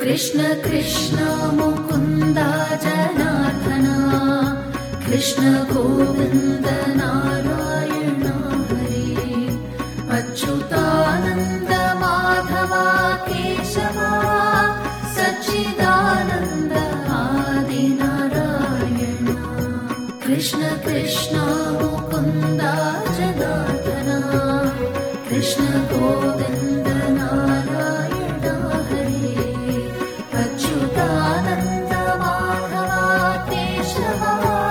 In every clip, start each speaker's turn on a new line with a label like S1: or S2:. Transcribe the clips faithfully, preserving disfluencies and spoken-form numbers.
S1: कृष्ण कृष्ण मुकुन्द जनार्दन कृष्ण गोविन्द नारायण हरे अच्युतानन्द माधव केशव सच्चिदानन्द आदि नारायण कृष्ण कृष्ण मुकुन्द जनार्दन कृष्ण गोविन्द नारायण हरे अच्युतानन्द माधव केशव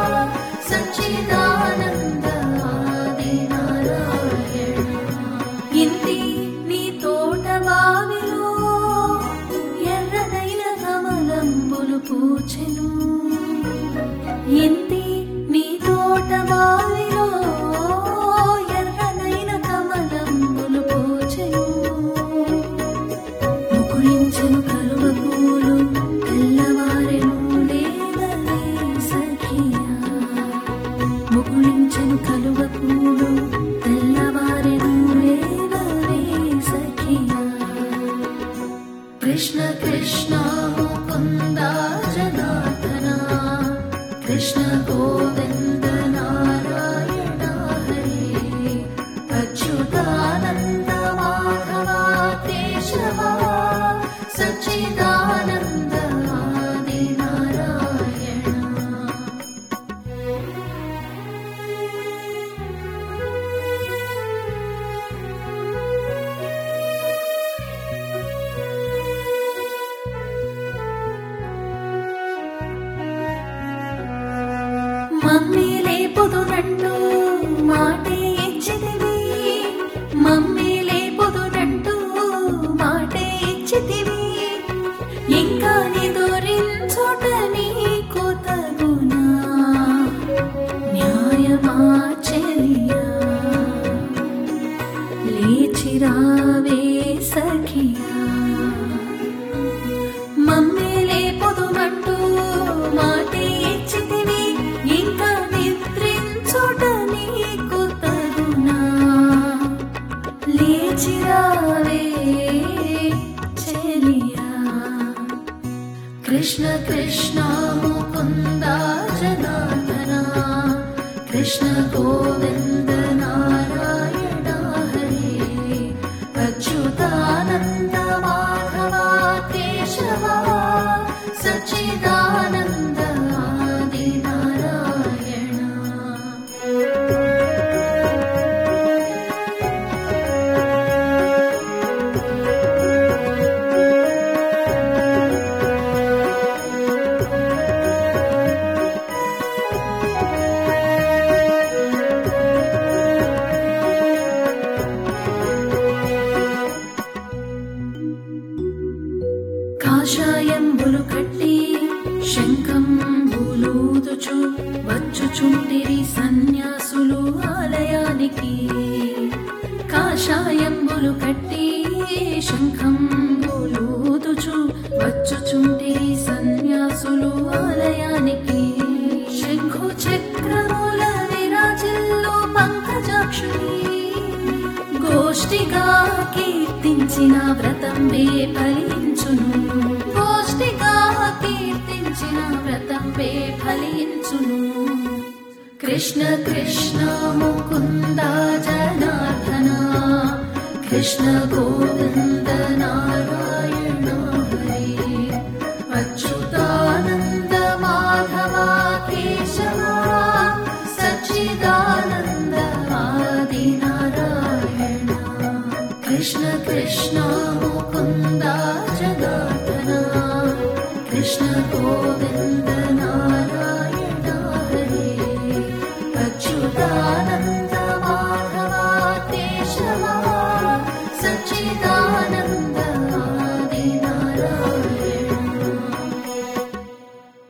S1: सच्चिदानन्द आदि नारायण इंति नी तोट बाविलो ఎర్రనైన కమలంబులు పూచెను ఇంతి నీ తోట బావిలో ఎర్రనైన కమలంబులు పూచెను ముకుళించెను కలువ పూలు తెల్లవారెను లేవవే సఖియా ముకుళించెను కలువ పూలు తెల్లవారెను లేవవే సఖియా कृष्ण कृष्ण मुकुन्द जनार्दन कृष्ण गोविन्द नारायण हरे अच्युतानन्द माधव केशव सच्चिदानन्द आदि नारायण మమ్మీ లేపుదునంటూ మాటే ఇచ్చితివి మమ్మీ లేపుదునంటూ మాటే ఇచ్చితివి ఇంకా నిదురించుట నీకు తగునా న్యాయమా చెలియా లేచిరావే సఖియా మమ్మీ లేపుదుమంటూ మాటే ఇచ్చితివి ఇంకా నిద్రించుట నీకు తగునా లేచిరావే చెలియా कृष्ण कृष्ण मुकुन्द जनार्दन कृष्ण गोविन्द नारायण हरे अच्युतानन्द माधव केशव सच्चिदानन्द आदि नारायण కాషాయంబులు కట్టి శంఖంబులూదుచు వచ్చుచుండిరి సన్యాసులు ఆలయానికి కాషాయంబులు కట్టి శంఖంబులూదుచు వచ్చుచుండిరి సన్యాసులు ఆలయానికి శంఖు చక్రముల విరాజిల్లు పంకజాక్షుని గోష్ఠిగా కీర్తించిన వ్రతంబే ఫలించును గోష్ఠిగా కీర్తించిన వ్రతంబే ఫలించును कृष्ण कृष्ण मुकुन्द जनार्दन कृष्ण गोविन्द नारायण हरे अच्युतानन्द माधव केशव सच्चिदानन्द आदि नारायण कृष्ण कृष्ण मुकुन्द जनार्दन कृष्ण गोविन्द नारायण